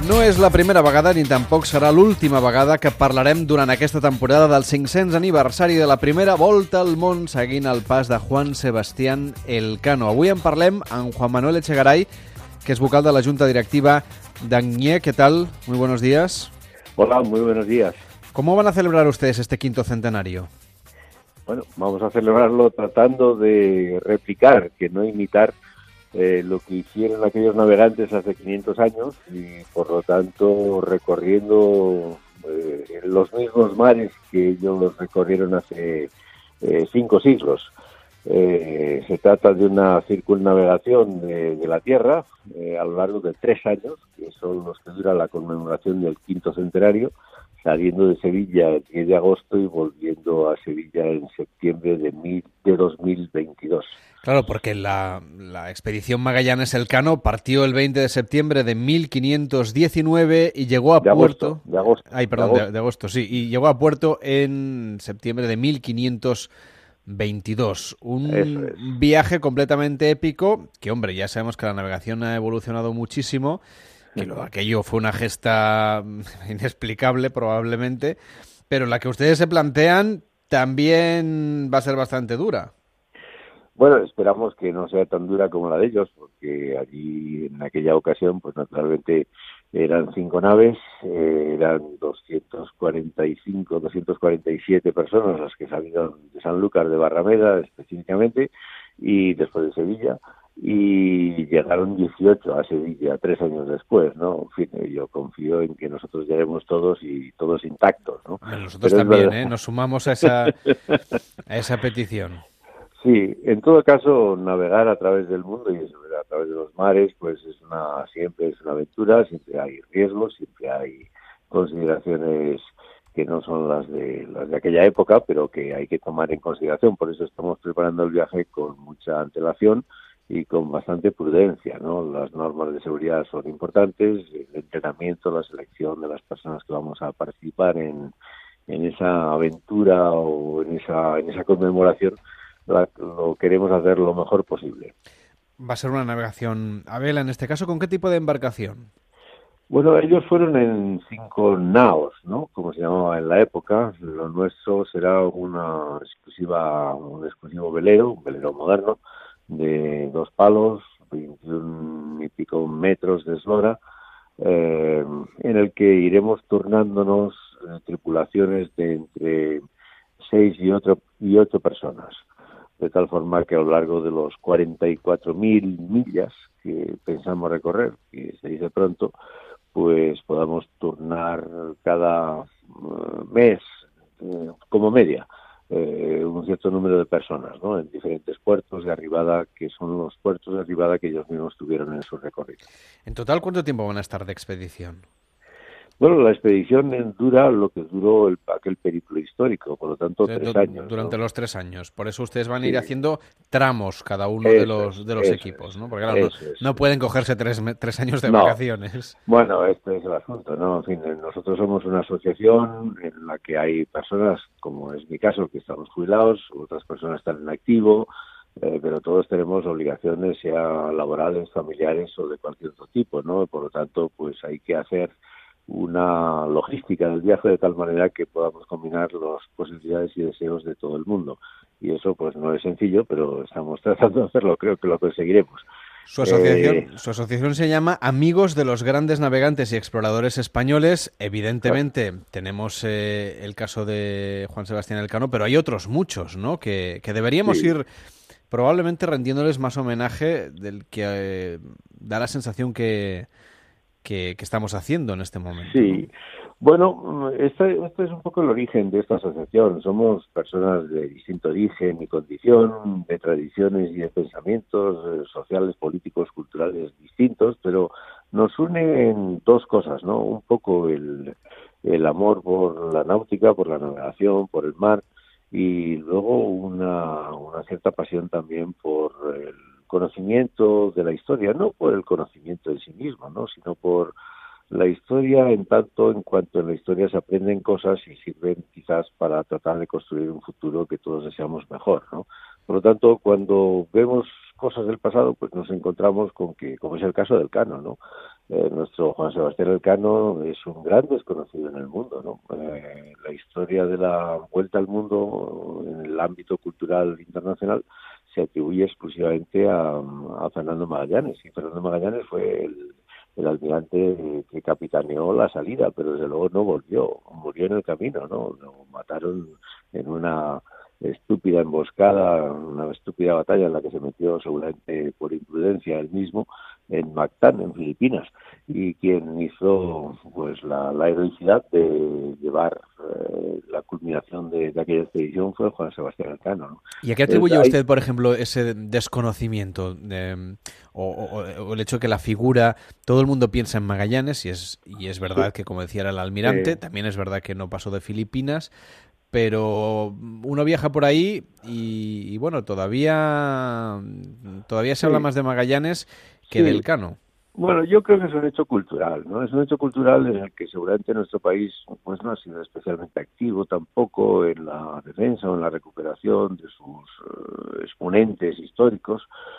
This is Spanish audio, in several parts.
No és la primera vegada ni tampoc serà l'última vegada que parlarem durant aquesta temporada del 500 aniversari de la primera volta al món seguint el pas de Juan Sebastián Elcano. Avui en parlem amb Juan Manuel Echegaray, que es vocal de la Junta Directiva d'Agnier. ¿Qué tal? Muy buenos días. Hola, muy buenos días. ¿Cómo van a celebrar ustedes este quinto centenario? Bueno, vamos a celebrarlo tratando de replicar, que no imitar, lo que hicieron aquellos navegantes hace 500 años y, por lo tanto, recorriendo los mismos mares que ellos recorrieron hace 5 siglos. Se trata de una circunnavegación de la Tierra a lo largo de 3 años, que son los que dura la conmemoración del quinto centenario, saliendo de Sevilla el 10 de agosto y volviendo a Sevilla en septiembre de 2022. Claro, porque la expedición Magallanes-Elcano partió el 20 de septiembre de 1519 y llegó a puerto... De agosto. De agosto, sí. Y llegó a puerto en septiembre de 1522. Un viaje completamente épico, que, hombre, ya sabemos que la navegación ha evolucionado muchísimo, que aquello fue una gesta inexplicable probablemente, pero la que ustedes se plantean también va a ser bastante dura. Bueno, esperamos que no sea tan dura como la de ellos, porque allí en aquella ocasión, pues naturalmente eran 5 naves, eran 247 personas las que salieron de Sanlúcar de Barrameda específicamente, y después de Sevilla, y llegaron 18 a Sevilla 3 años después, ¿no? En fin, yo confío en que nosotros lleguemos todos y todos intactos, ¿no? Bueno, nosotros pero también, nos sumamos a esa petición. Sí, en todo caso, navegar a través del mundo y a través de los mares, pues siempre es una aventura, siempre hay riesgos, siempre hay consideraciones que no son las de aquella época, pero que hay que tomar en consideración. Por eso estamos preparando el viaje con mucha antelación y con bastante prudencia, ¿no? Las normas de seguridad son importantes, el entrenamiento, la selección de las personas que vamos a participar en esa aventura o en esa conmemoración, lo queremos hacer lo mejor posible. Va a ser una navegación a vela, en este caso, ¿con qué tipo de embarcación? Bueno, ellos fueron en 5 naos, ¿no? Como se llamaba en la época. Lo nuestro será un exclusivo velero, un velero moderno, de 2 palos, 21 y pico metros de eslora, en el que iremos turnándonos tripulaciones de entre 6 y 8 personas. De tal forma que a lo largo de los 44.000 millas que pensamos recorrer, que se dice pronto, pues podamos turnar cada mes, como media, un cierto número de personas, ¿no? En diferentes puertos de arribada, que son los puertos de arribada que ellos mismos tuvieron en su recorrido. ¿En total cuánto tiempo van a estar de expedición? Bueno, la expedición dura lo que duró aquel periplo histórico, por lo tanto, 3 años. Durante, ¿no?, los 3 años. Por eso ustedes van a ir sí. haciendo tramos cada uno de los equipos, ¿no? Porque claro, no pueden cogerse 3 años de vacaciones. Bueno, este es el asunto, ¿no? En fin, nosotros somos una asociación en la que hay personas, como es mi caso, que estamos jubilados, otras personas están en activo, pero todos tenemos obligaciones, sea laborales, familiares o de cualquier otro tipo, ¿no? Por lo tanto, pues hay que hacer una logística del viaje de tal manera que podamos combinar las posibilidades y deseos de todo el mundo. Y eso pues no es sencillo, pero estamos tratando de hacerlo, creo que lo conseguiremos. Su asociación se llama Amigos de los Grandes Navegantes y Exploradores Españoles. Evidentemente tenemos el caso de Juan Sebastián Elcano, pero hay otros muchos, ¿no? Que deberíamos ir probablemente rendiéndoles más homenaje del que da la sensación que estamos haciendo en este momento. Sí, ¿no? Bueno, este es un poco el origen de esta asociación. Somos personas de distinto origen y condición, de tradiciones y de pensamientos sociales, políticos, culturales distintos, pero nos unen 2 cosas, ¿no? Un poco el amor por la náutica, por la navegación, por el mar, y luego una cierta pasión también por el conocimiento de la historia, no por el conocimiento en sí mismo, ¿no? Sino por la historia en cuanto en la historia se aprenden cosas y sirven quizás para tratar de construir un futuro que todos deseamos mejor, ¿no? Por lo tanto, cuando vemos cosas del pasado, pues nos encontramos con que, como es el caso del Elcano, ¿no? nuestro Juan Sebastián Elcano es un gran desconocido en el mundo, ¿no? La historia de la vuelta al mundo en el ámbito cultural internacional se atribuye exclusivamente a Fernando Magallanes, y Fernando Magallanes fue el almirante que capitaneó la salida, pero desde luego no volvió, murió en el camino, ¿no? Lo mataron en una estúpida emboscada, una estúpida batalla en la que se metió seguramente por imprudencia él mismo en Mactán, en Filipinas, y quien hizo pues la heroicidad de llevar la culminación de aquella expedición fue Juan Sebastián Elcano, ¿no? ¿Y a qué atribuye usted, por ejemplo, ese desconocimiento o el hecho de que la figura, todo el mundo piensa en Magallanes y es verdad que, como decía, era el almirante, también es verdad que no pasó de Filipinas, pero uno viaja por ahí y bueno, todavía se habla más de Magallanes que del Elcano. Bueno, yo creo que es un hecho cultural, ¿no? Es un hecho cultural en el que seguramente nuestro país pues no ha sido especialmente activo tampoco en la defensa o en la recuperación de sus exponentes históricos.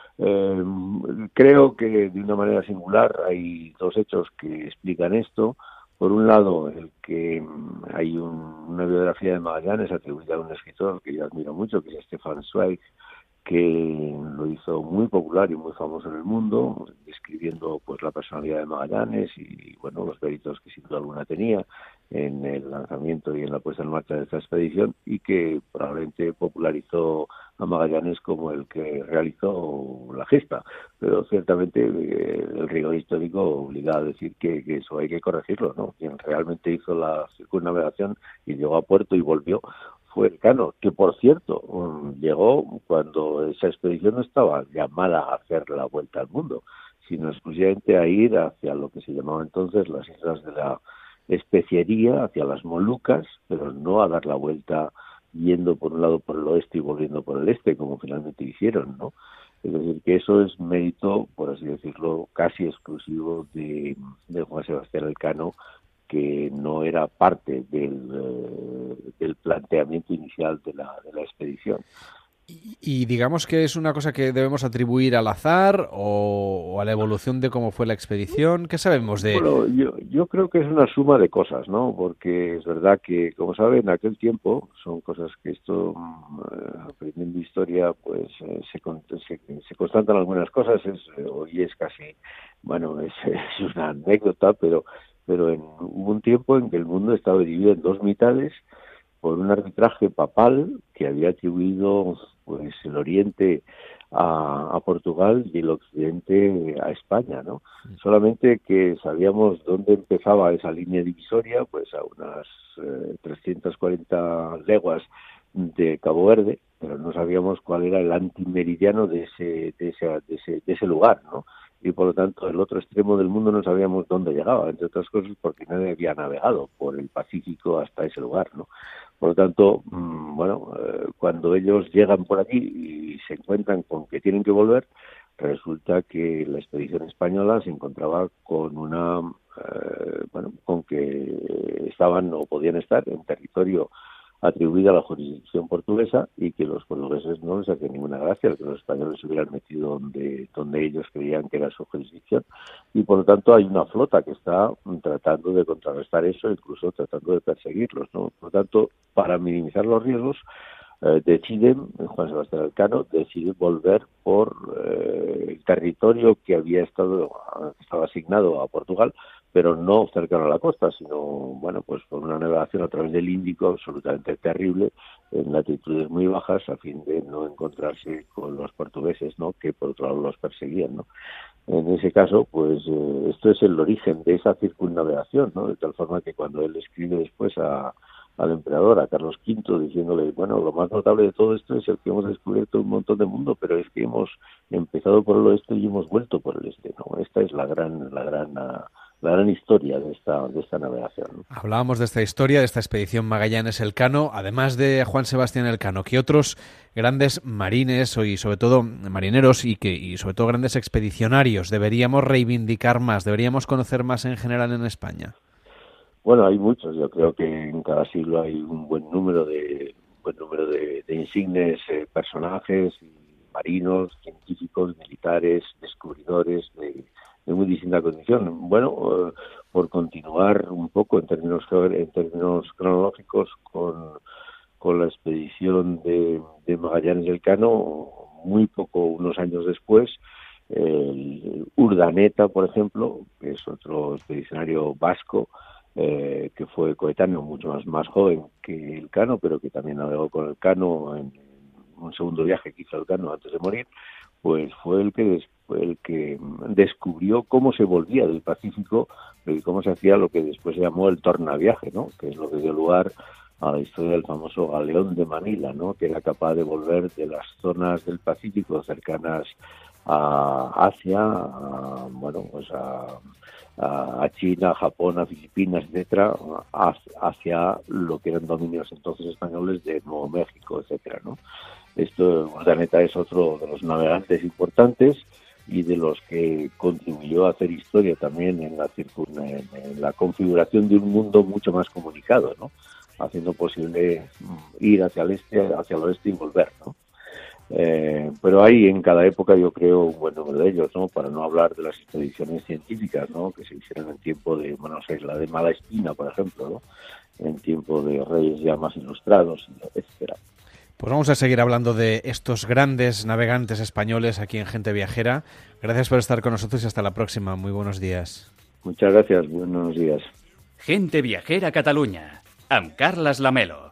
Creo que de una manera singular hay dos hechos que explican esto. Por un lado, el que hay una biografía de Magallanes atribuida a un escritor que yo admiro mucho, que es Stefan Zweig, que lo hizo muy popular y muy famoso en el mundo, describiendo pues la personalidad de Magallanes y bueno, los méritos que sin duda alguna tenía en el lanzamiento y en la puesta en marcha de esta expedición, y que probablemente popularizó a Magallanes como el que realizó la gesta, pero ciertamente el rigor histórico obliga a decir que eso hay que corregirlo, ¿no? Quien realmente hizo la circunnavegación y llegó a puerto y volvió fue Elcano, que por cierto llegó cuando esa expedición no estaba llamada a hacer la vuelta al mundo, sino exclusivamente a ir hacia lo que se llamaba entonces las islas de la Especiería, hacia las Molucas, pero no a dar la vuelta yendo por un lado por el oeste y volviendo por el este, como finalmente hicieron, ¿no? Es decir, que eso es mérito, por así decirlo, casi exclusivo de Juan Sebastián Elcano, que no era parte del planteamiento inicial de la expedición. Y digamos que es una cosa que debemos atribuir al azar o a la evolución de cómo fue la expedición. ¿Qué sabemos de...? Bueno, yo creo que es una suma de cosas, ¿no? Porque es verdad que, como saben, en aquel tiempo son cosas que esto, aprendiendo historia, pues se constatan algunas cosas. Hoy es casi, bueno, es una anécdota, pero hubo un tiempo en que el mundo estaba dividido en dos mitades por un arbitraje papal que había atribuido pues el Oriente a Portugal y el Occidente a España, ¿no? Solamente que sabíamos dónde empezaba esa línea divisoria, pues a unas 340 leguas de Cabo Verde, pero no sabíamos cuál era el antimeridiano de ese lugar, ¿no? Y por lo tanto el otro extremo del mundo no sabíamos dónde llegaba, entre otras cosas porque nadie había navegado por el Pacífico hasta ese lugar, ¿no? Por lo tanto, cuando ellos llegan por allí y se encuentran con que tienen que volver, resulta que la expedición española se encontraba con con que estaban o podían estar en territorio atribuida a la jurisdicción portuguesa y que los portugueses no les hacía ninguna gracia que los españoles se hubieran metido donde ellos creían que era su jurisdicción, y por lo tanto hay una flota que está tratando de contrarrestar eso, incluso tratando de perseguirlos, ¿no? Por lo tanto, para minimizar los riesgos, Juan Sebastián Elcano decide volver por el territorio que estaba asignado a Portugal, pero no cercano a la costa, sino, bueno, pues por una navegación a través del Índico absolutamente terrible, en latitudes muy bajas, a fin de no encontrarse con los portugueses, ¿no?, que por otro lado los perseguían, ¿no? En ese caso, pues esto es el origen de esa circunnavegación, ¿no? De tal forma que cuando él escribe después al emperador, a Carlos V, diciéndole, bueno, lo más notable de todo esto es el que hemos descubierto un montón de mundo, pero es que hemos empezado por el oeste y hemos vuelto por el este, ¿no? Esta es la gran historia de esta navegación, ¿no? Hablábamos de esta historia, de esta expedición Magallanes-Elcano, además de Juan Sebastián Elcano, ¿qué otros grandes marines y sobre todo marineros y sobre todo grandes expedicionarios deberíamos reivindicar más, deberíamos conocer más en general en España? Bueno, hay muchos. Yo creo que en cada siglo hay un buen número de insignes personajes, marinos, científicos, militares, descubridores en muy distinta condición. Bueno, por continuar un poco en términos cronológicos con la expedición de Magallanes y Elcano, unos años después, el Urdaneta, por ejemplo, que es otro expedicionario vasco, que fue coetáneo, mucho más joven que Elcano, pero que también navegó con Elcano en un segundo viaje que hizo Elcano antes de morir, pues fue el que descubrió cómo se volvía del Pacífico y cómo se hacía lo que después se llamó el tornaviaje, ¿no? Que es lo que dio lugar a la historia del famoso galeón de Manila, ¿no? Que era capaz de volver de las zonas del Pacífico cercanas a Asia, a China, a Japón, a Filipinas, etcétera, hacia lo que eran dominios entonces españoles de Nuevo México, etcétera, ¿no? Urdaneta es otro de los navegantes importantes y de los que contribuyó a hacer historia también en la configuración de un mundo mucho más comunicado, ¿no? Haciendo posible ir hacia el oeste y volver, ¿no? Pero hay en cada época, yo creo, un buen número de ellos, ¿no? Para no hablar de las expediciones científicas, ¿no? Que se hicieron en tiempo de, la de Malaspina, por ejemplo, ¿no? En tiempo de reyes ya más ilustrados, etcétera. Pues vamos a seguir hablando de estos grandes navegantes españoles aquí en Gente Viajera. Gracias por estar con nosotros y hasta la próxima. Muy buenos días. Muchas gracias. Buenos días. Gente Viajera Catalunya, amb Carles Lamelo.